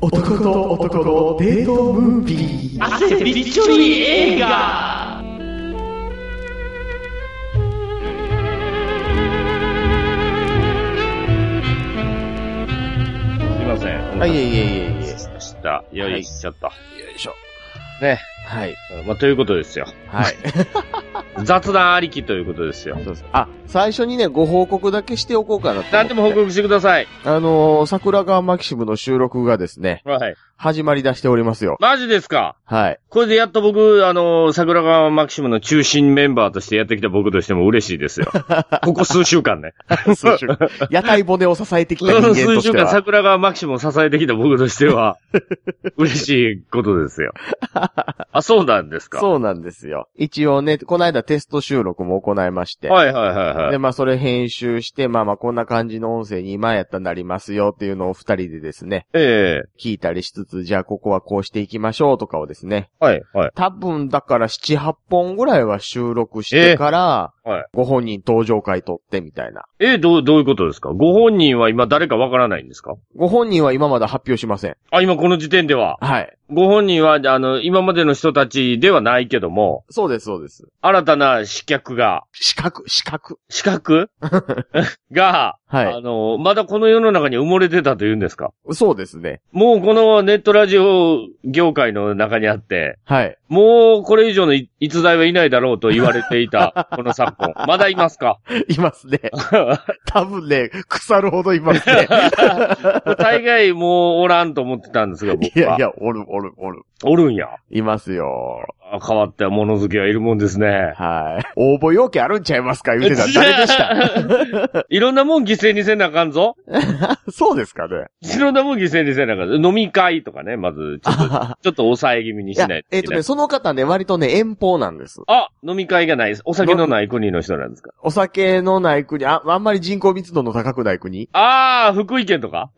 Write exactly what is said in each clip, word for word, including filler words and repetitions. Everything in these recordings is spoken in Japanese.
男と男のデートムービー。 汗びっちょり映画。すいません。 あ、いえいえいえいえ。 した。よいしょっと。よいしょ。 ね。 はい。 まあ、ということですよ。 はい。 雑談ありきということですよ。 そうです。あ、最初にね、ご報告だけしておこうかなと思って。 何でも報告してください。 あのー、桜川マキシムの収録がですね。 はい。 始まり出しておりますよ。 マジですか？ はい。これでやっと僕、あのー、桜川マキシムの中心メンバーとしてやってきた僕としても嬉しいですよ。ここ数週間ね。 数週間。屋台骨を支えてきた人間としては。 数週間桜川マキシムを支えてきた僕としては、嬉しいことですよ。あ、そうなんですか？ そうなんですよ。一応ね、この間テスト収録も行いまして。 はいはいはいはい。 で、まあそれ編集して、まあまあこんな感じの音声に今やったらなりますよっていうのを二人でですね。 ええー。聞いたりしつつ、じゃあここはこうしていきましょうとかをですね。 はいはい。 多分だから七八本ぐらいは収録してから、 えー、はい。 ご本人登場会撮ってみたいな。 えー、どう、どういうことですか？ご本人は今誰かわからないんですか？ ご本人は今まだ発表しません。 あ、今この時点では。 はい。 ご本人は、あの、今までの人たちではないけども。 そうです、そうです。 新たな刺客が。 刺客、刺客。 刺客が、はい。あの、まだこの世の中に埋もれてたというんですか？ そうですね。 もうこのネットラジオ業界の中にあって。 はい。 もうこれ以上の逸材はいないだろうと言われていた、この昨今。まだいますか？ いますね。多分ね、腐るほどいますね。 大概もうおらんと思ってたんですが、僕は。 いやいや、おる、おる、おる。 おるんや。 いますよ。 変わった物好きはいるもんですね。 はい。応募要件あるんちゃいますか言うてた。誰でしたいろんなもん犠牲にせなあかんぞ。 そうですかね。 いろんなもん犠牲にせなあかん。飲み会とかね、まず、ちょっと、ちょっと抑え気味にしないといけない。 えっとね、その方ね、割とね、遠方なんです。 あ、飲み会がないです。お酒のない国の人なんですか？ お酒のない国、あ、あんまり人口密度の高くない国？ ああ、福井県とか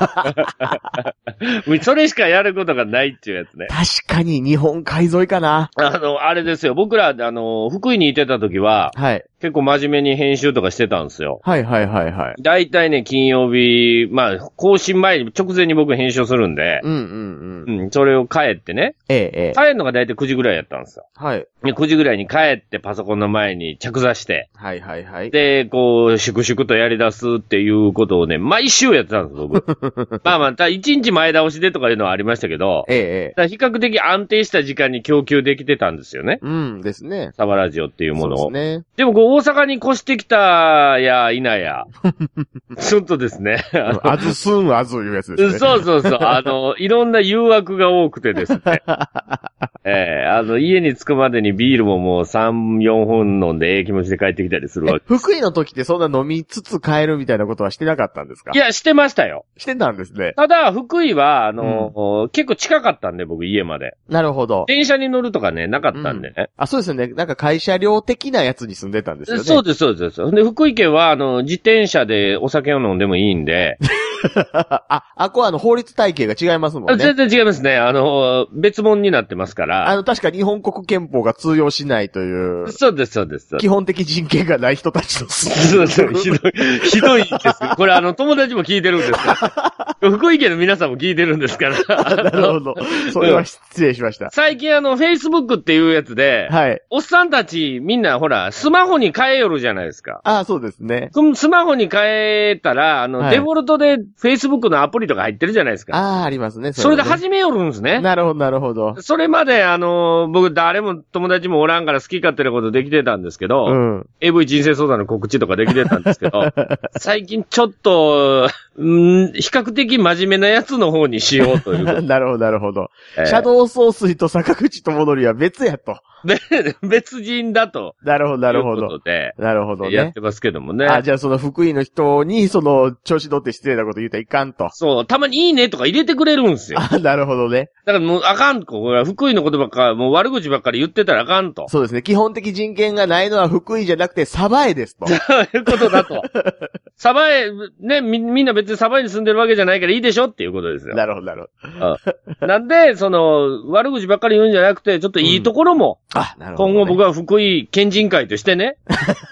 それしかやることがないっていうやつね。 確かに日本海沿いかな。 あの、あれですよ。僕ら、あの、福井にいてた時は、 はい。 結構真面目に編集とかしてたんですよ。 はいはいはいはい。 だいたいね、金曜日、まあ、更新前に、直前に僕編集するんで、 うんうんうん。うん、それを帰ってね。 ええ、ええ。 帰るのがだいたいくじぐらいやったんですよ。 はい。 で、くじぐらいに帰ってパソコンの前に着座して。 はいはいはい。 で、こう、粛々とやり出すっていうことをね、毎週やってたんです、僕。まあまあ、ただ一日前倒しでとかいうのはありましたけど、 ええ、ええ。 だ比較的安定した時間に供給できてたんですよね。 うんですね。 サバラジオっていうものを。 そうですね。 でもこう、大阪に越してきたやいなや、ちょっとですね。 あずすんあずいうやつですね。 そうそうそう。あの、いろんな誘惑が多くてですね。ええー、あの、家に着くまでにビールももうさん、よんほん飲んでええ気持ちで帰ってきたりするわけ。 福井の時ってそんな飲みつつ帰るみたいなことはしてなかったんですか？ いや、してましたよ。 してたんですね。 ただ、福井は、あの、うん、結構近かったんで、僕家まで。 なるほど。 電車に乗るとかね、なかったんでね。うん、 あ、そうですよね。なんか会社寮的なやつに住んでたんですよね。 そうです、そうです。で、福井県は、あの、自転車でお酒を飲んでもいいんで。 あ、あこはあの、法律体系が違いますもんね。 全然違いますね。あの、別物になってますから。 あの、確か日本国憲法が通用しないという。 そうです、そうです。 基本的人権がない人たちの。 そうそう、ひどい、ひどいです。これあの、友達も聞いてるんですから。福井県の皆さんも聞いてるんですから。 なるほど。それは失礼しました。 最近あの、Facebook っていうやつで、はい。おっさんたちみんなほら、スマホに変えよるじゃないですか。 ああ、そうですね。 スマホに変えたら、あの、はい、デフォルトで Facebook のアプリとか入ってるじゃないですか。 ああ、ありますね。 それで始めよるんですね。 なるほど、なるほど。 それまであの、僕誰も友達もおらんから好き勝手なことできてたんですけど、うん、エーブイ 人生相談の告知とかできてたんですけど、最近ちょっと、ん比較的真面目なやつの方にしようという。 なるほど、なるほど。えー、シャドウ総帥と坂口智則は別やと。 で、別人だと。 なるほど、なるほど。 ということで。 なるほどね。 やってますけどもね。 あ、じゃあその福井の人に、その、調子乗って失礼なこと言うたらいかんと。 そう、たまにいいねとか入れてくれるんですよ。 あ、なるほどね。 だからもうあかんと。福井のことばっか、もう悪口ばっかり言ってたらあかんと。 そうですね。基本的人権がないのは福井じゃなくて、鯖江ですと。 そういうことだと。鯖江、ね、み、みんな別に鯖江に住んでるわけじゃないからいいでしょっていうことですよ。 なるほど、なるほど。うん、なんで、その、悪口ばっかり言うんじゃなくて、ちょっといいところも、 うん、あ、なるほど、 ね。今後僕は福井県人会としてね、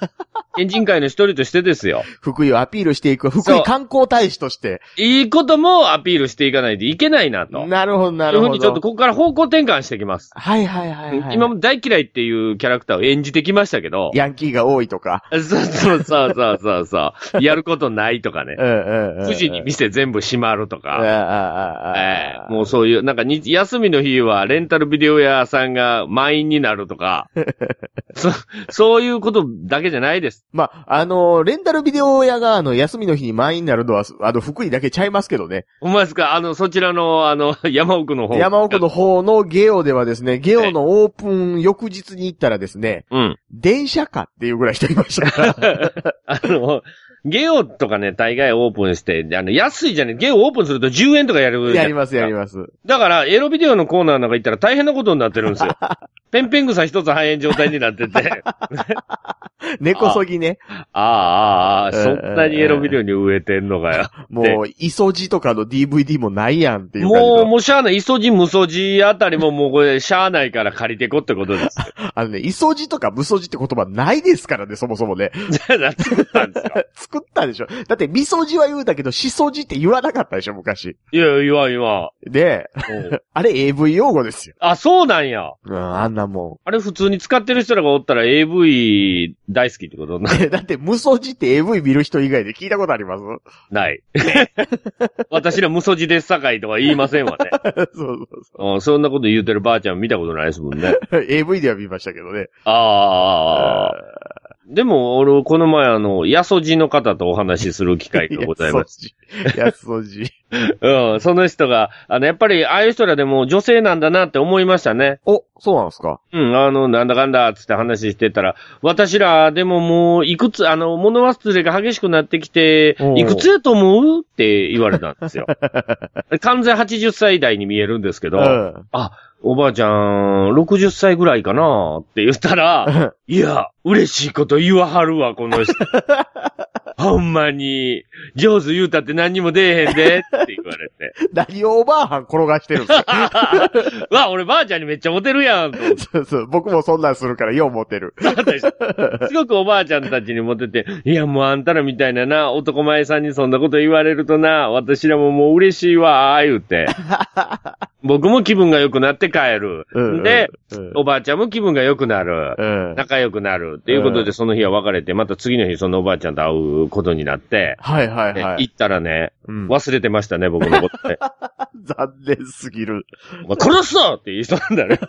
県人会の一人としてですよ。 福井をアピールしていく、福井観光大使として。 いいこともアピールしていかないといけないなと。 なるほど、なるほど。 いうふうにちょっとここから方向転換してきます。 はいはいはい、はい。 今も大嫌いっていうキャラクターを演じてきましたけど。 ヤンキーが多いとか。 そうそうそうそうそうそう。やることないとかね。くじに店全部閉まるとか。えー、もうそういう、なんかに休みの日はレンタルビデオ屋さんが満員になるとか。そそういうことだけじゃないです。 まあ、あの、レンタルビデオ屋が、あの、休みの日に満員になるのは、あの、福井だけちゃいますけどね。 ほんまですか？あの、そちらの、あの、山奥の方。 山奥の方のゲオではですね、ゲオのオープン翌日に行ったらですね、 うん。 電車かっていうぐらい人いましたから。 あの、ゲオとかね、大概オープンして、あの、安いじゃね、ゲオオープンするとじゅうえんとかやる。 やります、やります。 だから、エロビデオのコーナーなんか行ったら大変なことになってるんですよ。ペンペン草一つ肺炎状態になってて。 根こそぎね。 ああ、ああ、そんなにエロビデオに植えてんのかよ。 もう、イソジとかの ディーブイディー もないやんっていう感じ。 もう、もうしゃあない。イソジ、ムソジあたりももうこれ、しゃあないから借りてこってことです。 あのね、イソジとかムソジって言葉ないですからね、そもそもね。 じゃあ、作ったんですか？ 作ったでしょ。だって、ミソジは言うたけど、シソジって言わなかったでしょ、昔。 いや、言わん言わん。で、あれ エーブイ 用語ですよ。 あ、そうなんや。 うん、あんなもん。 あれ普通に使ってる人らがおったら エーブイ 大好きってことな。 だって、ムソジって エーブイ 見る人以外で聞いたことあります？ ない。私らムソジですさかいとか言いませんわね。 そうそうそう。そんなこと言うてるばあちゃん見たことないですもんね。 エーブイ では見ましたけどね。 ああ。でも、俺、この前あの、やそじの方とお話しする機会がございます。 やそじ。 うん、その人が、あの、やっぱり、ああいう人らでも女性なんだなって思いましたね。 お、そうなんですか？ うん、あの、なんだかんだ、つって話してたら、私ら、でももう、いくつ、あの、物忘れが激しくなってきて、いくつやと思うって言われたんですよ。完全はちじゅっさい代に見えるんですけど、うん、あ、おばあちゃん、ろくじゅっさいぐらいかなって言ったら、いや、嬉しいこと言わはるわ、この人。ほんまに、上手言うたって何にも出えへんで、って言われて。 何をおばあはん転がしてるんですか？ わ、俺ばあちゃんにめっちゃモテるやんと。 そうそう、僕もそんなんするからようモテる。 すごくおばあちゃんたちにモテて、いやもうあんたらみたいなな、男前さんにそんなこと言われるとな、私らももう嬉しいわ、言うて。僕も気分が良くなって帰る。うん、で、うん、おばあちゃんも気分が良くなる。うん、仲良くなる。っていうことでその日は別れて、また次の日そのおばあちゃんと会うことになって、 はいはいはい。 行ったらね、うん、忘れてましたね、僕のことね。 残念すぎる。 お前殺すぞって言いそうなんだね。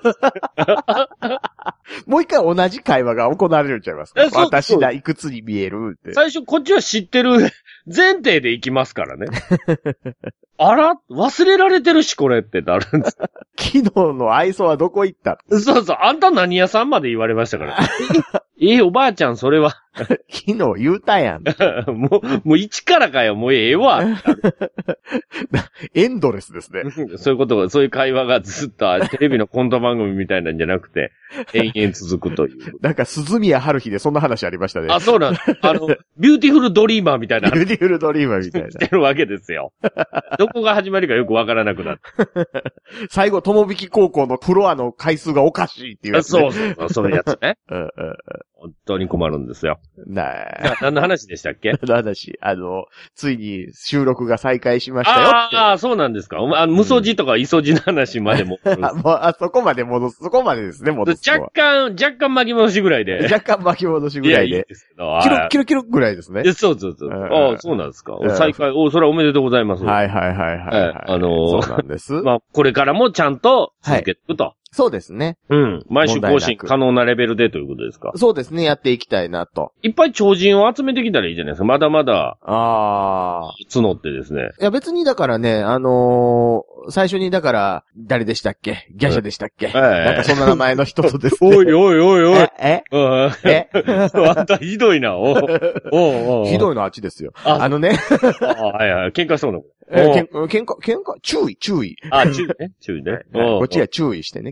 もう一回同じ会話が行われるんちゃいますか？私がいくつに見えるって。 最初こっちは知ってる前提で行きますからね。あら忘れられてるし、これってなるんです。 昨日の愛想はどこ行った？ そうそう、あんた何屋さんまで言われましたから。ええ、おばあちゃん、それは。 昨日言うたやん。 もう、もう一からかよ、もうええわ。 エンドレスですね。 そういうことが、そういう会話がずっとテレビのコント番組みたいなんじゃなくて、延々続くという。 なんか、鈴宮春日でそんな話ありましたね。 あ、そうなんです。あの、ビューティフルドリーマーみたいな。 ビューティフルドリーマーみたいな。 してるわけですよ。どこが始まりかよくわからなくなって。 最後、友引高校のフロアの回数がおかしいっていうやつ、ね。 そうそうそう、そういうやつね。うんうんうん、本当に困るんですよ。 なあ。何の話でしたっけ？ 何の話あの、ついに収録が再開しましたよって。 ああ、そうなんですか。あの、無ソジとかイソジの話までも。 うん、あ、もう、あそこまで戻す、そこまでですね、戻す。 若干、若干巻き戻しぐらいで。 若干巻き戻しぐらいで。いや、いいですけど。キロ、キロキロぐらいですね。 そうそうそう。ああ、そうなんですか。再開、お、それはおめでとうございます。 はいはいはいはい、はい。 あのー、 そうなんです。 まあ、これからもちゃんと続けていくと。はい、 そうですね。 うん。毎週更新可能なレベルでということですか？ そうですね。やっていきたいなと。 いっぱい超人を集めてきたらいいじゃないですか。まだまだ。 ああ。 募ってですね。 いや別にだからね、あのー、最初にだから、誰でしたっけ？ギャシャでしたっけ？ええ、なんかそんな名前の人とですね。 おいおいおいおい。 えええあんたひどいな。おおひどいのあっちですよ。あ, あのね。 あはいはい。喧嘩したの。 えー、けん、喧嘩、喧嘩、注意、注意。 あ、注意ね。注意ね。 こっちは注意してね。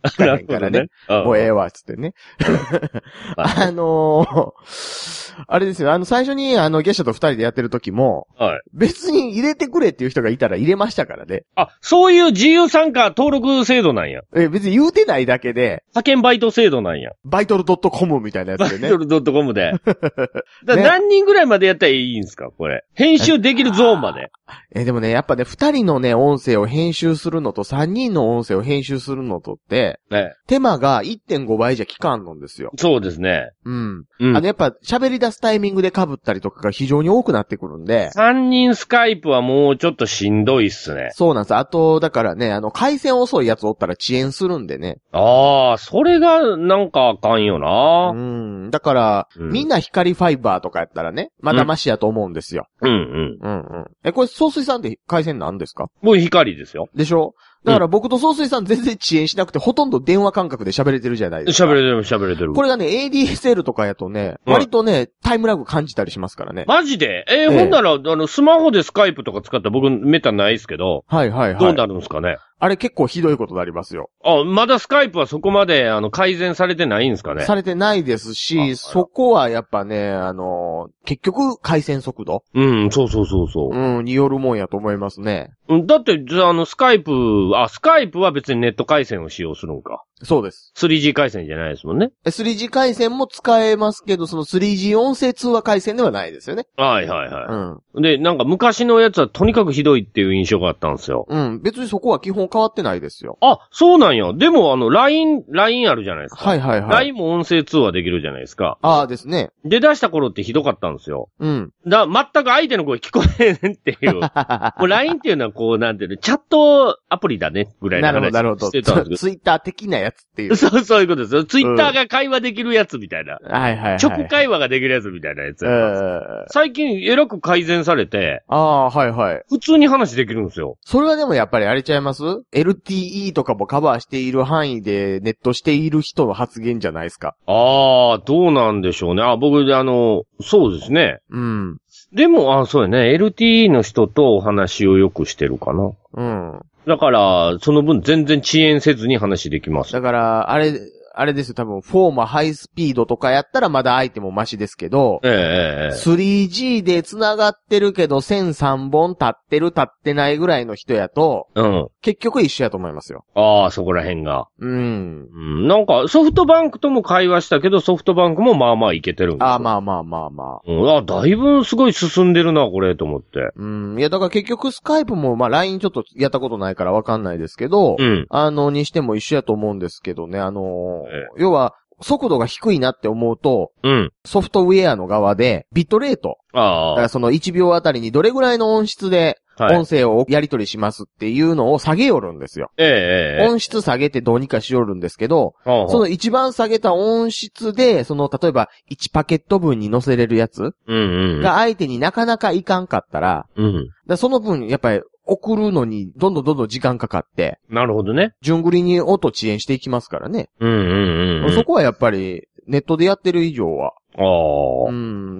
聞かへんからね。ねもうええわ、つってね。あのー、あれですよ、あの、最初に、あの、ゲシャと二人でやってる時も、はい。別に入れてくれっていう人がいたら入れましたからね。 あ、そういう自由参加登録制度なんや。 え、別に言うてないだけで。 派遣バイト制度なんや。 バイトル .com みたいなやつでね。 バイトル .com で。だね、何人ぐらいまでやったらいいんですかこれ。編集できるゾーンまで。 え、でもね、やっぱね、二人のね、音声を編集するのと三人の音声を編集するのとって、ね、手間が いってんご 倍じゃ効かんのんですよ。 そうですね。 うん。うん、あの、やっぱ喋り出すタイミングで被ったりとかが非常に多くなってくるんで。 三人スカイプはもうちょっとしんどいっすね。 そうなんです。あと、だからね、あの、回線遅いやつおったら遅延するんでね。 ああ、それがなんかあかんよな。 うん。だから、うん、みんな光ファイバーとかやったらね、まだマシやと思うんですよ。 うんうん。 うんうん。え、これ、総水さんって回線なんですか？ もう光ですよ。 でしょ？だから僕と総水さん全然遅延しなくて、ほとんど電話感覚で喋れてるじゃないですか。 喋れてる、喋れてる。 これがね、エーディーエスエル とかやとね、うん、割とね、タイムラグ感じたりしますからね。 マジでえー、えー、ほんなら、あの、スマホでスカイプとか使ったら僕めったないですけど。 はいはいはい。 どうなるんですかね。 あれ結構ひどいことになりますよ。 あ、まだスカイプはそこまで、あの、改善されてないんですかね？ されてないですし、そこはやっぱね、あの、結局、回線速度うん、そうそうそうそう。 うん、によるもんやと思いますね。 だって、あの、スカイプ、あ、スカイプは別にネット回線を使用するのか。 そうです。 スリージー 回線じゃないですもんね。 スリージー 回線も使えますけど、その スリージー 音声通話回線ではないですよね。 はいはいはい。うん。で、なんか昔のやつはとにかくひどいっていう印象があったんですよ。 うん。別にそこは基本変わってないですよ。 あ、そうなんや。でもあの、ライン、ライン あるじゃないですか。 はいはいはい。 ライン も音声通話できるじゃないですか。 ああですね。 出だした頃ってひどかったんですよ。 うん。 だ、全く相手の声聞こえへんっていう。もう ライン っていうのはこう、なんていうの、チャットアプリだね、ぐらいの話してたんですけど。なるほど、なるほど。 ツイッター的なやつっていう。 そう、そういうことですよ。ツイッターが会話できるやつみたいな。 うん、はいはいはい。 直会話ができるやつみたいなやつや。 うん、 最近、えらく改善されて。 ああ、はいはい。 普通に話できるんですよ。 それはでもやっぱりあれちゃいます？ エルティーイー とかもカバーしている範囲でネットしている人の発言じゃないですか。 ああ、どうなんでしょうね。あ、僕、あの、そうですね。 うん。 でも、あ、そうやね。エルティーイー の人とお話をよくしてるかな。 うん。 だから、その分全然遅延せずに話できます。 だから、あれ、あれですよ、多分、フォーマハイスピードとかやったらまだ相手もマシですけど、 ええー、 スリージー で繋がってるけど線さんぼん立ってる立ってないぐらいの人やと、 うん。 結局一緒やと思いますよ。 ああ、そこら辺が。 うん。 うん。なんか、ソフトバンクとも会話したけど、ソフトバンクもまあまあいけてるんですよ。 ああ、まあまあまあまあ。 うん。あ、だいぶすごい進んでるな、これ、と思って。 うん。いや、だから結局スカイプも、まあ ライン ちょっとやったことないからわかんないですけど、 うん。 あの、にしても一緒やと思うんですけどね、あの、ええ、要は、速度が低いなって思うと、 うん。 ソフトウェアの側で、ビットレート。 ああ。 だからそのいちびょうあたりにどれぐらいの音質で、音声をやり取りしますっていうのを下げよるんですよ。 ええ。 音質下げてどうにかしよるんですけど、 はあはあ、 その一番下げた音質で、その例えばいちパケット分に載せれるやつが相手になかなかいかんかったら、 うん、 だその分やっぱり送るのにどんどんどんどん時間かかって。 なるほどね。 順繰りに音遅延していきますからね。 うんうんうん、 そこはやっぱりネットでやってる以上は。 ああ。 うん。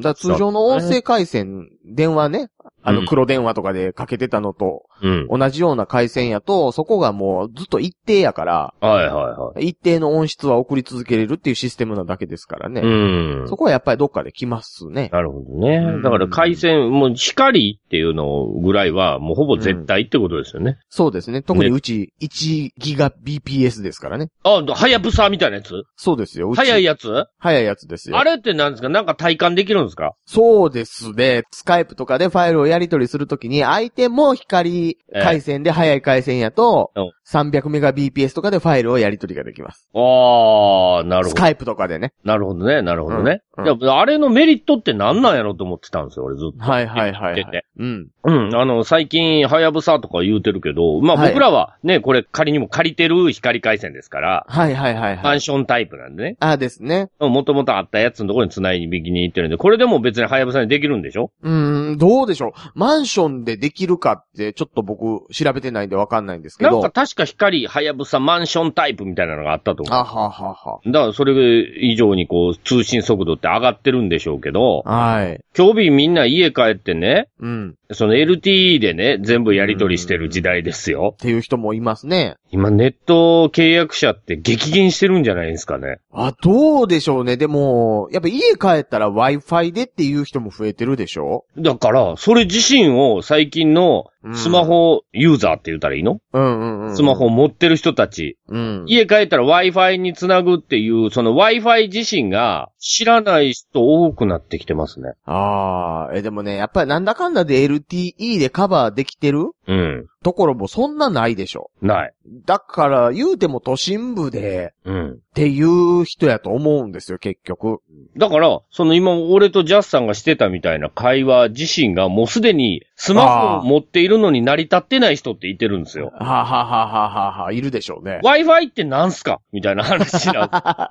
だ通常の音声回線、電話ね、あの黒電話とかでかけてたのと、うん、同じような回線やと、そこがもうずっと一定やから、 はいはいはい。 一定の音質は送り続けれるっていうシステムなだけですからね。 うん。 そこはやっぱりどっかで来ますね。 なるほどね。うん、だから回線、もう光っていうのぐらいはもうほぼ絶対ってことですよね。うん、 そうですね。特にうちいちギガビーピーエス ですからね。 あ、はやぶさみたいなやつ？ そうですよ。 早いやつ？ 早いやつですよ。 あれって何ですか？なんか体感できるんですか？ そうですね。スカイプとかでファイルをやり取りするときに、相手も光回線で早い回線やと、ええ、さんびゃくメガビーピーエス とかでファイルをやり取りができます。 ああ、なるほど。 スカイプとかでね。 なるほどね、なるほどね。うんうん、いやあれのメリットって何なんやろと思ってたんですよ、俺ずっと。 はいはいはい、はい。うん。 うん。あの、最近、はやぶさとか言うてるけど、まあ僕らはね、はい、これ仮にも借りてる光回線ですから。 はいはいはい、はい。 マンションタイプなんでね。 ああですね。 もともとあったやつのところに繋いびきに行ってるんで、これでも別にはやぶさにできるんでしょ？ うーん、どうでしょう。マンションでできるかってちょっと僕調べてないんでわかんないんですけど。 なんか確か光、はやぶさマンションタイプみたいなのがあったと思う。 あははは。 だからそれ以上にこう通信速度って上がってるんでしょうけど。 はい。 今日日みんな家帰ってね。 うん。 その エルティーイー でね、全部やり取りしてる時代ですよ。 っていう人もいますね。 今ネット契約者って激減してるんじゃないですかね。 あ、どうでしょうね。でも、やっぱ家帰ったら Wi-Fi でっていう人も増えてるでしょ？ だから、それ自身を最近のスマホユーザーって言ったらいいの？ うんうんうん。 スマホを持ってる人たち。 うん。 家帰ったら Wi-Fi につなぐっていう、その Wi-Fi 自身が知らない人多くなってきてますね。 ああ、え、でもね、やっぱりなんだかんだで エルティーイー でカバーできてる？ うん。 ところもそんなないでしょ。 ない。 だから言うても都心部で、 うん。 っていう人やと思うんですよ、結局。 だから、その今俺とジャスさんがしてたみたいな会話自身がもうすでにスマホを持っているのに成り立ってない人っていてるんですよ。 はははははは、いるでしょうね。 Wi-Fi ってなんすかみたいな話な。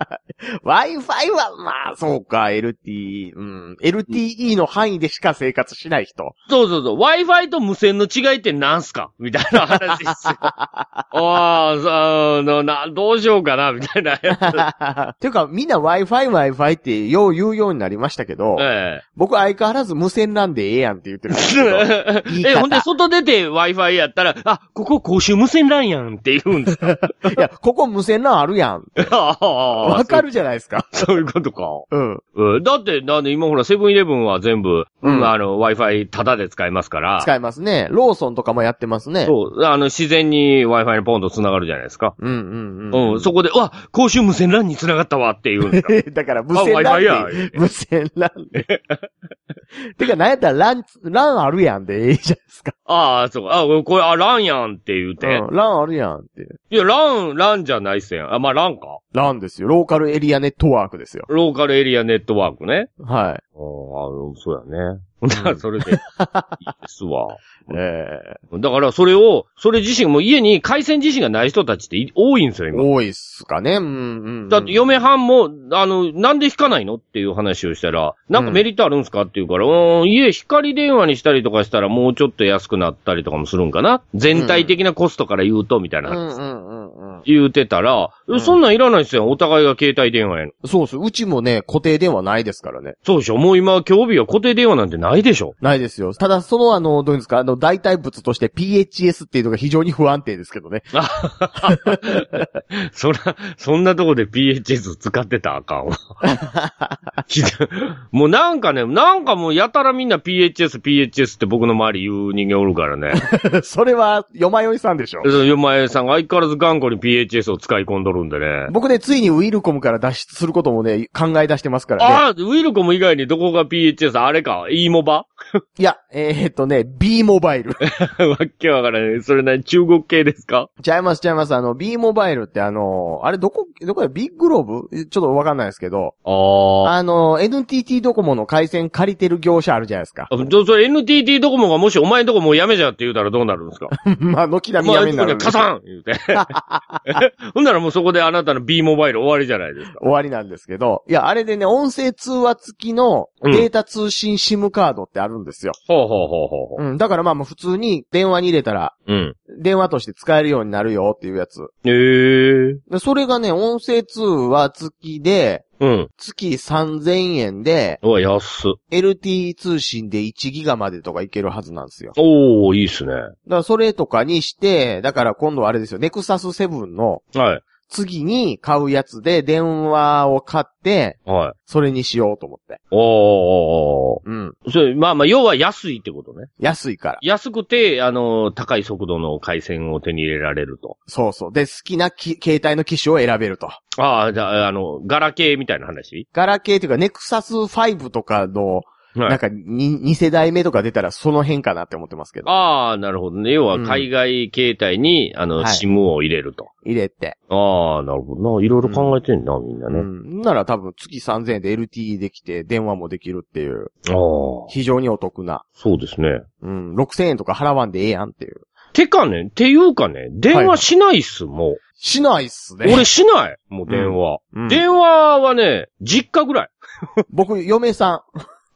Wi-Fi は、まあ、そうか、エルティー、うん。エルティーイー の範囲でしか生活しない人。 そうそうそう。Wi-Fi と無線の違いってなんすかみたいな話ですよ。ああ、な、な、どうしようかなみたいなやつ。 ていうか、みんな Wi-Fi、Wi-Fi ってよう言うようになりましたけど、ええ、僕相変わらず無線なんでええやんって言ってるんですけど。 え、ほんで外出て Wi-Fi やったら、あ、ここ公衆無線なんやんって言うんですか？いや、ここ無線なんあるやん。わかるじゃないですか。 そういうことか。 うん。 うん、だって、なんで今ほらセブンイレブンは全部、うん、あの Wi-Fi タダで使えますから。 使えますね。ローソンとかもやってますね。 そう。あの自然に Wi-Fi にポンと繋がるじゃないですか。 うんうんうん。 うん。そこで、うわ、公衆無線 ラン に繋がったわっていうんですか。 だから無線 ラン Wi-Fi や。 無線 ラン で。てか、なんやったらラン、ランあるやんでええじゃないですか。 ああ、そうか。あ、これ、あ、ランやんって言うて。 うん、ランあるやんって。 いや、ラン、ランじゃないっすやん。あ、まあ、ランか。 ランですよ。ローカルエリアネットワークですよ。 ローカルエリアネットワークね。 はい。ああ、そうやね。だからそれで、いいですわ。 ええー、だからそれを、それ自身も家に回線自身がない人たちって多いんですよ、今。 多いっすかね。うんうんうん、 だって嫁はんも、あの、なんで引かないのっていう話をしたら、なんかメリットあるんすかって言うから、うん、家光電話にしたりとかしたらもうちょっと安くなったりとかもするんかな、全体的なコストから言うと、みたいな話。うんうんうんうん、言うてたら、うん、そんなんいらないっすよ。お互いが携帯電話やの。 そうっす。うちもね、固定電話ないですからね。 そうでしょ。もう今、今日日は固定電話なんてないでしょ。 ないですよ。ただ、そのあの、どういうんですか、あの、代替物として ピーエイチエス っていうのが非常に不安定ですけどね。 そら、そんなとこで ピーエイチエス 使ってたらあかんわ。もうなんかね、なんかもうやたらみんな ピーエイチエス、ピーエイチエス って僕の周り言う人間おるからね。 それは、よまよいさんでしょ。 よまよいさんが相変わらず頑固に ピーエイチエス を使い込んどるんでね。 僕ね、ついにウィルコムから脱出することもね、考え出してますからね。 ああ、ウィルコム以外にどこが ピーエイチエス、あれか、E モバいや、えー、っとね、B モバイル。 わっけわからない。それ何、中国系ですか？ ちゃいます、ちゃいます。あの、B モバイルってあの、あれどこ、どこや、ビッグローブ？ちょっとわかんないですけど。ああの、エヌティーティー ドコモの回線借りてる業者あるじゃないですか。 それ エヌティーティー ドコモがもしお前んとこもうやめちゃって言うたらどうなるんですか？ まあ、軒並みやめになるんです。 まあ、カサン言うて。ほんならもうそこであなたの B モバイル終わりじゃないですか。 終わりなんですけど。いや、あれでね、音声通話付きのデータ通信 SIM カードってあるんですよ。 うん、ほうほうほうほう。 うん。だからまあもう普通に電話に入れたら、うん。電話として使えるようになるよっていうやつ。 へー。 それがね、音声通話付きで、 うん。 月さんぜんえんで、 うわ、安っ。 エルティー 通信でいちギガまでとかいけるはずなんですよ。 おー、いいっすね。だからそれとかにして、だから今度あれですよ、ネクサスセブンの、 はい。 次に買うやつで電話を買って、はい。それにしようと思って。 おー。 うん。 それ、まあまあ、要は安いってことね。 安いから。 安くて、あの、高い速度の回線を手に入れられると。 そうそう。で、好きなき携帯の機種を選べると。 ああ、じゃあ、あの、ガラケーみたいな話？ ガラケーっていうか、ネクサスファイブとかの、はい、なんかに、に世代目とか出たらその辺かなって思ってますけど。 ああ、なるほどね。要は海外携帯に、うん、あの、はい、SIM を入れると。 入れて。 ああ、なるほどな。いろいろ考えてんな、うん、みんなね。うん。なら多分月さんぜんえんで エルティーイー できて電話もできるっていう。ああ。非常にお得な。 そうですね。 うん。ろくせんえんとか払わんでええやんっていう。 てかね、っていうかね、電話しないっす、はい、もう。 しないっすね。 俺しない。もう電話。うんうん、電話はね、実家ぐらい。 僕、嫁さん。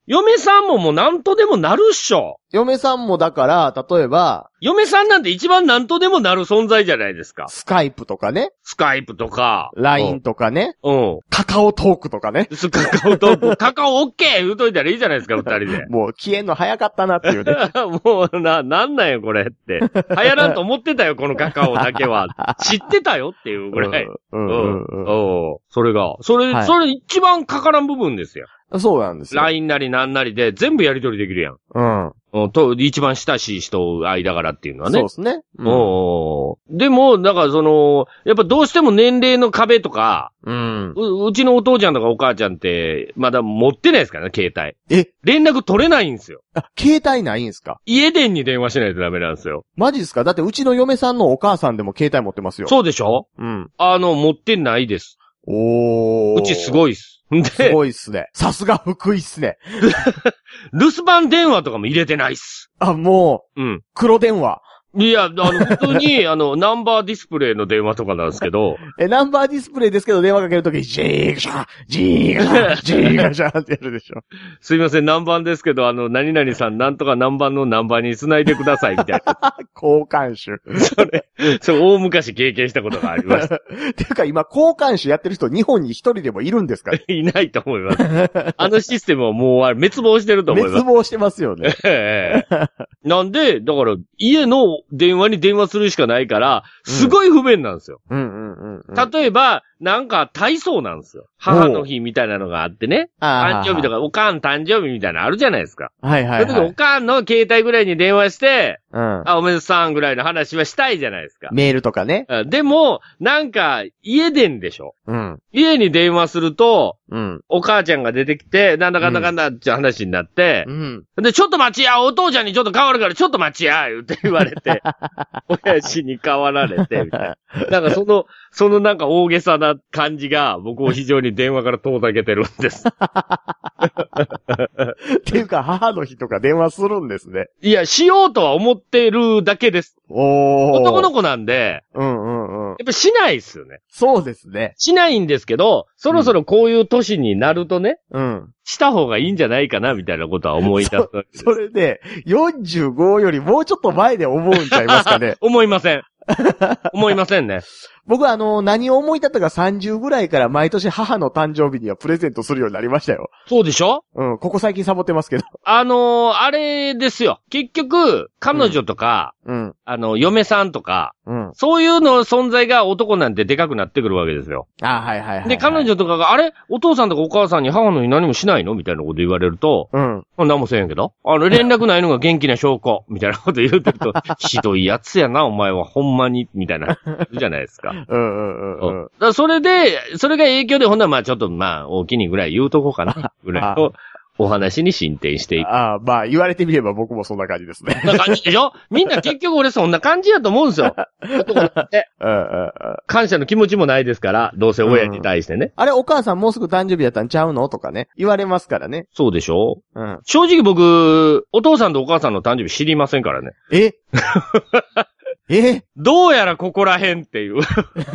嫁さんももう何とでもなるっしょ。 嫁さんもだから、例えば、 嫁さんなんて一番何とでもなる存在じゃないですか。 スカイプとかね。 スカイプとか。 ライン とかね。 うん。 カカオトークとかね。 カカオトーク。カカオオッケー言うといたらいいじゃないですか、二人で。 もう消えんの早かったなっていうね。 もうな、なんなんよこれって。流行らんと思ってたよ、このカカオだけは。知ってたよっていうぐらい。うんうんうん。うん。それが、それ、はい、それ一番かからん部分ですよ。 そうなんですよ。 ライン なりなんなりで全部やり取りできるやん。うん。と、一番親しい人間柄っていうのはね。 そうですね。 うん。おでも、だからその、やっぱどうしても年齢の壁とか、うん。う、うちのお父ちゃんとかお母ちゃんって、まだ持ってないですからね、携帯。え連絡取れないんですよ。 あ、携帯ないんですか？ 家電に電話しないとダメなんですよ。 マジですか？だってうちの嫁さんのお母さんでも携帯持ってますよ。 そうでしょ？うん。あの、持ってないです。おー。うちすごいっす。 すごいっすね。さすが福井っすね。 留守番電話とかも入れてないっす。 あ、もう、うん。黒電話。 いや、あの、普通に、あの、ナンバーディスプレイの電話とかなんですけど。 え、ナンバーディスプレイですけど、電話かけるとき、ジーガシャジーガシャジーガシャってやるでしょ。 すいません、何番ですけど、あの、何々さん、なんとか何番の何番に繋いでください、みたいな。 交換手。 それ、それ、大昔経験したことがありました。 ていうか、今、交換手やってる人、日本に一人でもいるんですか？ いないと思います。あのシステムはもう、滅亡してると思います。 滅亡してますよね。 なんで、だから、家の電話に電話するしかないから、すごい不便なんですよ。うんうんうんうん、例えば、なんか体操なんですよ。母の日みたいなのがあってね。誕生日とか、おかん誕生日みたいなのあるじゃないですか。はいはいはい。その時おかんの携帯ぐらいに電話して、うん、あ、おめでとうさんぐらいの話はしたいじゃないですか。 メールとかね。 でも、なんか、家電でしょ。うん。家に電話すると、うん。お母ちゃんが出てきて、なんだかんだかんだって話になって、うん。で、ちょっと待ちや、お父ちゃんにちょっと変わるから、ちょっと待ちや、言って言われて、親父に変わられて、みたいな。なんかその、そのなんか大げさな感じが、僕を非常に電話から遠ざけてるんです。 っていうか、母の日とか電話するんですね。 いや、しようとは思ってるだけです。おー。男の子なんで、うんうんうん。やっぱしないっすよね。 そうですね。 しないんですけど、そろそろこういう年になるとね、うん。した方がいいんじゃないかな、みたいなことは思い出す。 そ, それで、よんじゅうごよりもうちょっと前で思うんちゃいますかね。 思いません。思いませんね。 僕はあの、何を思い立ったかさんじゅうぐらいから毎年母の誕生日にはプレゼントするようになりましたよ。 そうでしょ？ うん、ここ最近サボってますけど。 あのー、あれですよ。結局、彼女とか、うん、あの、嫁さんとか、うん、そういうの存在が男なんてでかくなってくるわけですよ。 あ、はいはいはい、はい。 で、彼女とかが、あれお父さんとかお母さんに母の日何もしないのみたいなこと言われると、うん。何もせんけど、あの、連絡ないのが元気な証拠、みたいなこと言うてると、ひどいやつやな、お前はほんまに、みたいな、じゃないですか。うんうんうん。うん、だからそれで、それが影響で、ほんならまあちょっとまあ、大きにぐらい言うとこうかな、ぐらいのお話に進展していく。 ああ、まあ言われてみれば僕もそんな感じですね。 そんな感じでしょ？みんな結局俺そんな感じやと思うんですよ。男だって。うんうんうん。感謝の気持ちもないですから、どうせ親に対してね。 うん、あれ、お母さんもうすぐ誕生日やったんちゃうのとかね。言われますからね。 そうでしょ？うん。正直僕、お父さんとお母さんの誕生日知りませんからね。 ええどうやらここら辺っていう。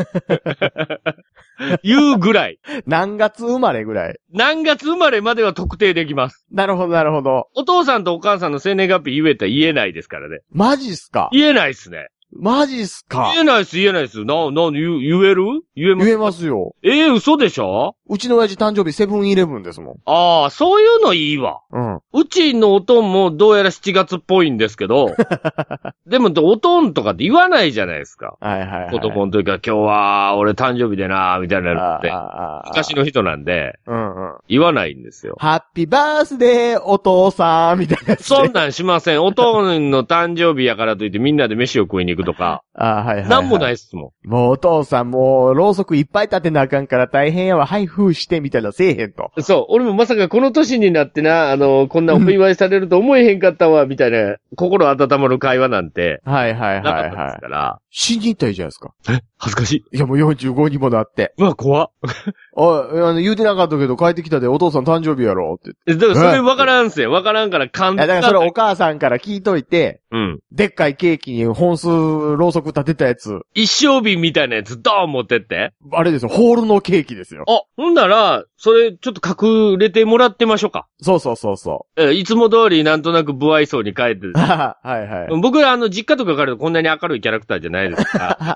言うぐらい。 何月生まれぐらい。 何月生まれまでは特定できます。 なるほど、なるほど。 お父さんとお母さんの生年月日言えたら言えないですからね。 マジっすか？ 言えないっすね。 マジっすか？ 言えないっす、言えないっす。な、な、言、言える？言えます？ 言えますよ。 ええー、嘘でしょ？ うちの親父誕生日セブンイレブンですもん。 ああ、そういうのいいわ。うん。うちのおとんもどうやらしちがつっぽいんですけど、でもおとんとかって言わないじゃないですか。はいはいはい。子供の時から今日は俺誕生日でなみたいなのって、昔の人なんで、うんうん。言わないんですよ。 ハッピーバースデーお父さんみたいなやつ。 そんなんしません。おとんの誕生日やからといってみんなで飯を食いに行くとか。ああ、はいはい、はい。なんもないっすもん。もうお父さんもうろうそくいっぱい立てなあかんから大変やわ。はい、封してみたいなせえへんと。 そう。俺もまさかこの年になってな、あの、こんなお祝いされると思えへんかったわ、みたいな、心温まる会話なんて。はいはいはいはい。なかったですから。 死に行ったらいいじゃないですか。 え恥ずかしい。 いやもうよんじゅうごにもなって。 うわ、怖っ。 あ、あの、言うてなかったけど帰ってきたでお父さん誕生日やろって言って。だからそれ分からんすよ。分からんから簡単。 いや、だからそれお母さんから聞いといて、 うん。 でっかいケーキに本数ろうそく立てたやつ。 一升瓶みたいなやつドーン持ってって。 あれですよ、ホールのケーキですよ。 あ、ほんなら、それちょっと隠れてもらってましょうか。 そうそうそうそう。 え、いつも通りなんとなく不愛想に帰って。 はいはい。 僕はあの、実家とかからこんなに明るいキャラクターじゃないですから。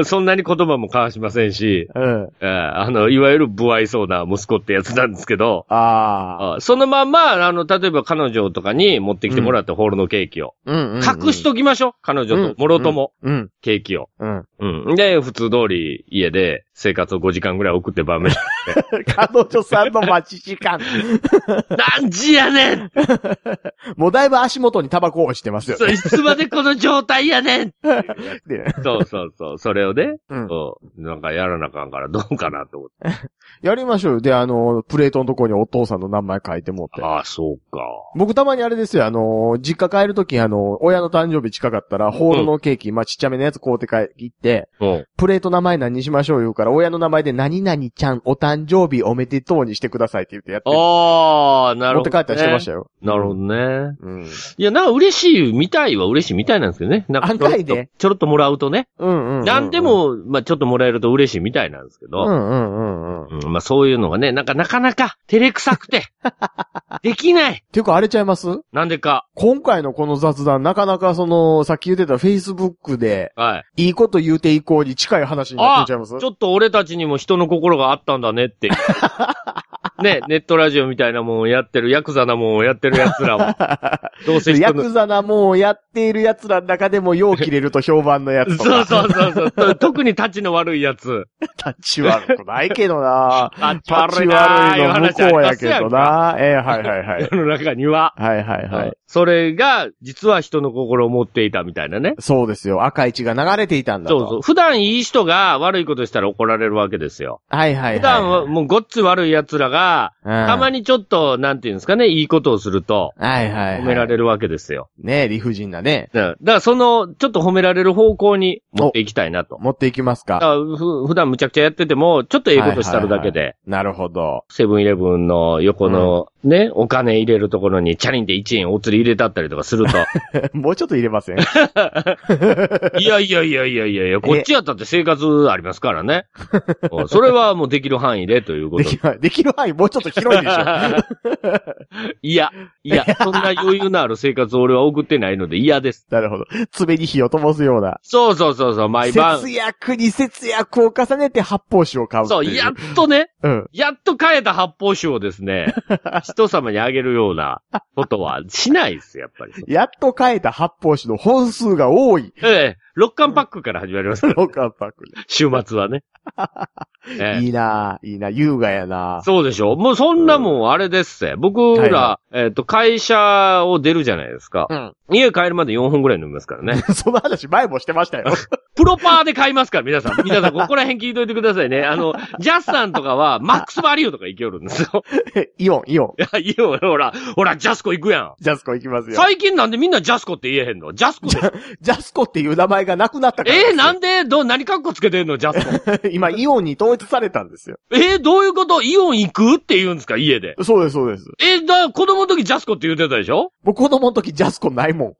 そんなに言葉も交わしませんし、うん、えー、あの、いわゆる不愛想な息子ってやつなんですけど、 ああそのまんま、あの、例えば彼女とかに持ってきてもらったホールのケーキを、うんうんうんうん、隠しときましょう。彼女と、もろとも、うんうん、ケーキを、うんうん。で、普通通り家で生活をごじかんぐらい送って晩飯して。 彼女さんの待ち時間。 何時やねんもうだいぶ足元にタバコをしてますよ、ね。 そう、いつまでこの状態やねんそうそうそう。それをね、うん、そうなんかやらなあかんからどうかなと思って。 やりましょうよ。で、あの、プレートのところにお父さんの名前書いてもって。 ああ、そうか。 僕たまにあれですよ、あの、実家帰るとき、あの、親の誕生日近かったら、ホールのケーキ、うん、まあ、ちっちゃめのやつ買うて帰って、うん、プレート名前何にしましょう言うから、親の名前で何々ちゃんお誕生日おめでとうにしてくださいって言ってやってる。 ああ、なるほど、ね。 持って帰ったりしてましたよ。 なるほどね。うん。いや、なんか嬉しいみたいは嬉しいみたいなんですけどね。なんかちょろっと、でちょろっともらうとね。うんうんうんうん。なんでも、まあ、ちょっともらえると嬉しいみたいなんですけど。うんうんうんうん。うん、まあ、そういうのがね、なんかなかなか照れくさくて、できない。 ていうかあれちゃいます？ なんでか。 今回のこの雑談、なかなかその、さっき言ってた Facebook で、はい。いいこと言うていこうに近い話になってちゃいます？ ちょっと俺たちにも人の心があったんだねって。ね、ネットラジオみたいなもんをやってる、ヤクザなもんをやってる奴らは。 どうせヤクザなもんをやっている奴らの中でもよう切れると評判のやつとか。 そうそうそうそう。特に立ちの悪いやつ。 立ち悪くないけどな立ち悪いの向こうやけどなええー、はいはいはい。 世の中には。 はいはいはい。 それが、実は人の心を持っていたみたいなね。 そうですよ。赤い血が流れていたんだと。 そうそう。普段いい人が悪いことしたら怒られるわけですよ。 はいはいはい、はい。 普段はもうごっつ悪い奴らが、うん、たまにちょっと、なんていうんですかね、いいことをすると、はいはい、はい。褒められるわけですよ。 ねえ、理不尽なね。 だからその、ちょっと褒められる方向に持っていきたいなと。 持っていきますか。 だからふ普段むちゃくちゃやってても、ちょっとええことしたるだけで。はいはいはい、 なるほど。 セブンイレブンの横の、うん、ね、お金入れるところにチャリンでいちえんお釣り入れたったりとかすると。 もうちょっと入れませんいやいやいやいやいやいや、こっちやったって生活ありますからね。それはもうできる範囲でということで。 できる、できる範囲もうちょっと広いでしょ。 いや、いや、そんな余裕のある生活を俺は送ってないので嫌です。 なるほど。爪に火を灯すような。 そうそうそうそう、毎晩。 節約に節約を重ねて発泡酒を買う。 そう、やっとね、うん、やっと買えた発泡酒をですね、人様にあげるようなことはしないです、やっぱり。 やっと買えた発泡酒の本数が多い。 ええ、ろっかんパックから始まりますから、 ね。ろっかんパックで。 週末はね。 ええ、いいなぁ、いいな、優雅やな。 そうでしょ。もうそんなもんあれですぜ。僕ら、はいはい、えっ、ー、と、会社を出るじゃないですか。うん。家帰るまでよんほんぐらい飲みますからね。 その話前もしてましたよ。 プロパーで買いますから、皆さん。皆さん、ここら辺聞いといてくださいね。あの、ジャスさんとかは、マックスバリューとか行けよるんですよ。 イオン、イオン。 いや、イオン、ほら、ほら、ジャスコ行くやん。 ジャスコ行きますよ。 最近なんでみんなジャスコって言えへんの？ジャスコで。 ジャスコっていう名前がなくなったから。 えー、なんで、どう、何カッコつけてんの、ジャスコ。今、イオンに統一されたんですよ。 えー、どういうこと？イオン行くって言うんですか、家で。 そうです、そうです。 えー、だ、子供の時ジャスコって言ってたでしょ？ 僕子供の時ジャスコないもん。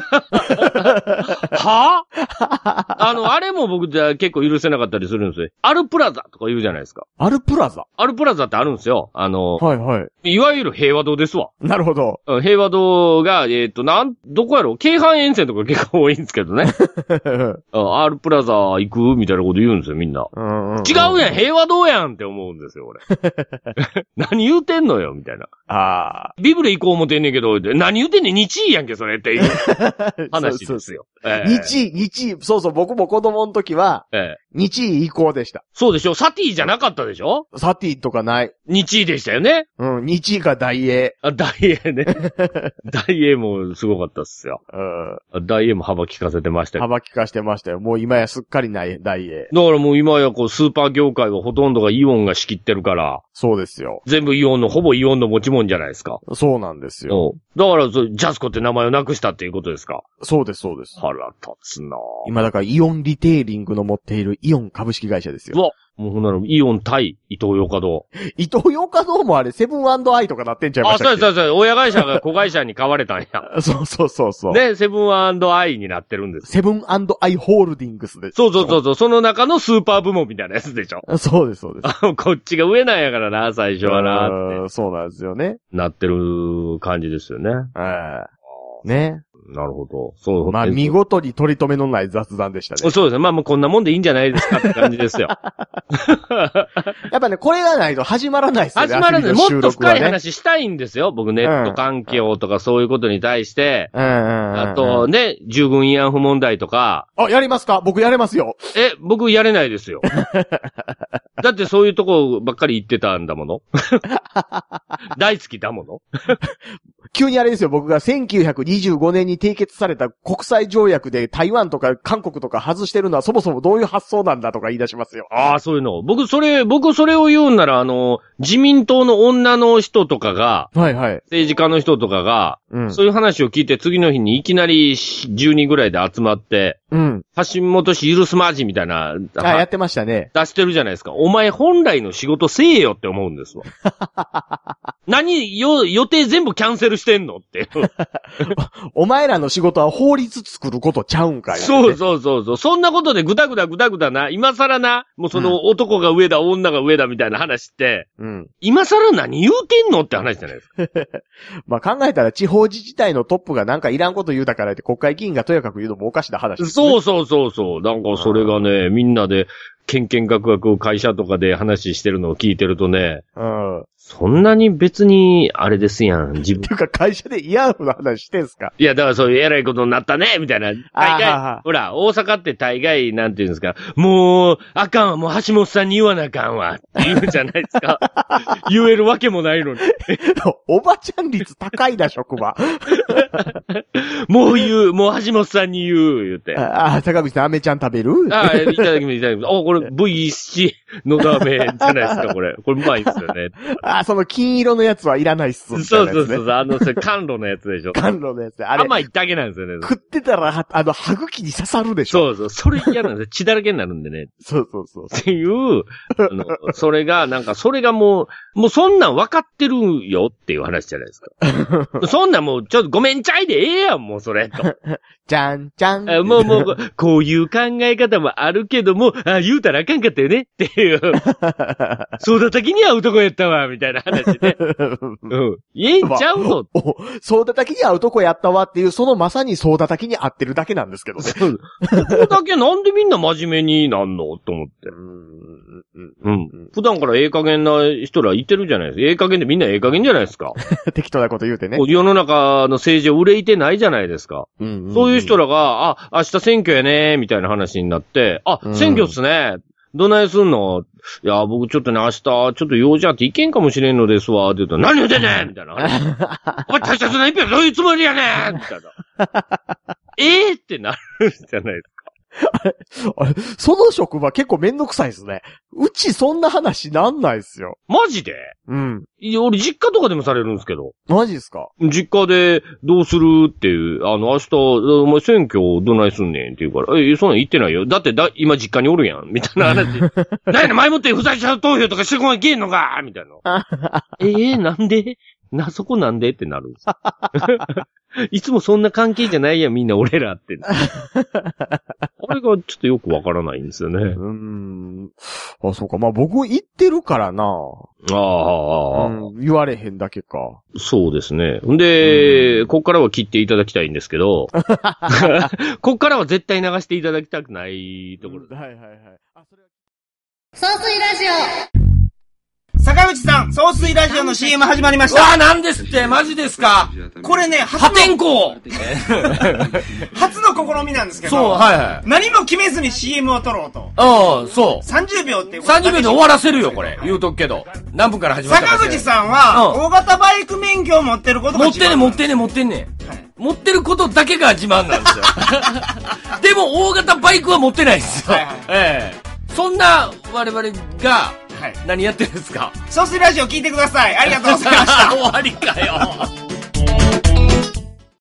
はぁあの、あれも僕じゃ結構許せなかったりするんですよ。アルプラザとか言うじゃないですか。 アルプラザ？ アルプラザってあるんですよ。あの、 はいはい。 いわゆる平和堂ですわ。 なるほど。 平和堂が、えっと、なん、どこやろ？京阪沿線とか結構多いんですけどね。アルプラザ行くみたいなこと言うんですよ、みんな。うんうんうん、違うやん、平和堂やんって思うんですよ、俺。何言うてんのよ、みたいな。ああ。ビブレ行こう思てんねんけど、何言うてんねん、日位やんけ、それっていう話ですよ。 えー、日位、日位、そうそう、僕も子供の時は、えー、日位移行でした。 そうでしょ？サティじゃなかったでしょ？ サティとかない。 日位でしたよね。 うん、日位か大英。 あ、大英ね。大英もすごかったっすよ。うん。大英も幅利かせてましたよ。 幅利かしてましたよ。もう今やすっかりない大英。 だからもう今やこうスーパー業界はほとんどがイオンが仕切ってるから。 そうですよ。 全部イオンの、ほぼイオンの持ち物じゃないですか。 そうなんですよ。 だから、ジャスコって名前をなくしたっていうことですか？ そうです、そうです。 あ腹立つな。 今だからイオンリテイリングの持っているイオン株式会社ですよ。 うわ、もうほんならイオン対伊東洋華堂。 伊東洋華堂もあれセブン&アイとかなってんちゃいましたっけ？ あ、そうそうそう。親会社が子会社に買われたんや。 そうそうそうそう。 ね、セブン&アイになってるんです。 セブン&アイホールディングスです。 そうそうそうそう。その中のスーパー部門みたいなやつでしょ。 そうですそうです。 こっちが上なんやからな、最初はなって。 そうなんですよね。 なってる感じですよね。 はい。ね。 なるほど。そう。 まあ、見事に取り留めのない雑談でしたね。 そうですね。まあ、もうこんなもんでいいんじゃないですかって感じですよ。 やっぱね、これがないと始まらないですよね。 始まらない。ね、もっと深い話したいんですよ。僕、ネット環境とかそういうことに対して。うん。あと、ね、従軍慰安婦問題とか。 あ、やりますか？僕やれますよ。 え、僕やれないですよ。だってそういうとこばっかり行ってたんだもの。大好きだもの。 急にあれですよ、僕がせんきゅうひゃくにじゅうごねんに締結された国際条約で台湾とか韓国とか外してるのはそもそもどういう発想なんだとか言い出しますよ。 ああ、そういうの。僕それ、僕それを言うんなら、あの、自民党の女の人とかが、 はいはい。 政治家の人とかが、うん、そういう話を聞いて次の日にいきなりじゅうにんぐらいで集まって、うん。橋本氏許すまじみたいな。 あ、やってましたね。 出してるじゃないですか。お前本来の仕事せえよって思うんですわ。何よ、予定全部キャンセルしてんのって。 お前らの仕事は法律作ることちゃうんかい、ね。 そうそうそうそう。そんなことでぐだぐだぐだぐだな。今更な。もうその男が上だ、うん、女が上だみたいな話って。うん。今更何言うてんのって話じゃないですか。 まあ考えたら地方自治体のトップがなんかいらんこと言うたからって国会議員がとやかく言うのもおかしな話です、ね。 そうそうそうそう。なんかそれがね、みんなで、けんけんがくがく会社とかで話してるのを聞いてるとね。うん。そんなに別に、あれですやん、自分。 っていうか会社で嫌な話してんすか？ いや、だからそういう偉いことになったね、みたいな。大概、ほら、大阪って大概、なんていうんですか、もう、あかんわ、もう橋本さんに言わなあかんわ、って言うじゃないですか。言えるわけもないのに。 おばちゃん率高いな、職場。 もう言う、もう橋本さんに言う、言うて。 ああ、坂口さん、アメちゃん食べる？ ああ、いただきます、いただきます。お、これ ブイシー のラーメンじゃないですか、これ。これうまいですよね。 ああ、その金色のやつはいらないっす、ね。 そうそうそう、あの、それ甘露のやつでしょ。 甘露のやつ。あれ。 甘いだけなんですよね。 食ってたら、あの、歯茎に刺さるでしょ。そうそう、それ嫌なんですよ。血だらけになるんでね。 そうそうそう。 っていう、あの、それが、なんか、それがもう、もうそんなん分かってるよっていう話じゃないですか。そんなんもう、ちょっとごめんちゃいでええやん、もうそれ、と。 じゃんじゃん。 もうもう、こういう考え方もあるけども、あ、言うたらあかんかったよねっていう。そうだ時には男やったわ、みたいな話で。うん。ええんちゃうの、 まあ、そうだ時には男やったわっていう、そのまさにそうだ時に合ってるだけなんですけどね。 そう。ここだけなんでみんな真面目になんのと思って。うん。普段からええ加減な人らいてるじゃないですか。ええ加減でみんなええ加減じゃないですか。 適当なこと言うてね。 世の中の政治を憂いてないじゃないですか。うんうんうん、そういう人らが、あ、明日選挙やねみたいな話になって、あ、選挙っすね。どないすんの？いや、僕ちょっとね、明日、ちょっと用事あって行けんかもしれんのですわ、って言うと、何言うてんねんみたいな。お前大切な一票どういうつもりやねんみたいな。えーってなるじゃないですか。 あれ、あれ、その職場結構めんどくさいですね。うちそんな話なんないっすよ。 マジで？ うん。 いや、俺実家とかでもされるんですけど。 マジですか？ 実家でどうするっていう、あの、明日、お前選挙どないすんねんって言うから、え、そんなん言ってないよ。だってだ、今実家におるやん。みたいな話。何やねん、前もって不在者投票とかしてこないけんのかみたいな。えー、なんでな、そこなんでってなるんです。いつもそんな関係じゃないやん、みんな俺らって。これがちょっとよくわからないんですよね。うーん。あ、そうか。まあ僕言ってるからな。 ああ、 うん。言われへんだけか。 そうですね。んで、うん、こっからは切っていただきたいんですけど、こっからは絶対流していただきたくないところ。うん、はいはいはい。あ、それは。 総水ラジオ坂口さん、総水ラジオの シーエム 始まりました。 うわぁ、なんですって、マジですか。 これね、 破天荒初の試みなんですけど、 そう、はいはい。 何も決めずに シーエム を撮ろうと。 ああ、そう。 さんじゅうびょうってさんじゅうびょうで終わらせるよ、これ。言うとくけど。何分から始まったか。 坂口さんは、うん、大型バイク免許を持ってることが自慢。持ってんね、持ってんね、持ってんね。はい、持ってることだけが自慢なんですよ。でも、大型バイクは持ってないんですよ。はいはい、ええー。そんな、我々が、はい、何やってるんですか？ 総水ラジオ聞いてください。ありがとうございました。 終わりかよ。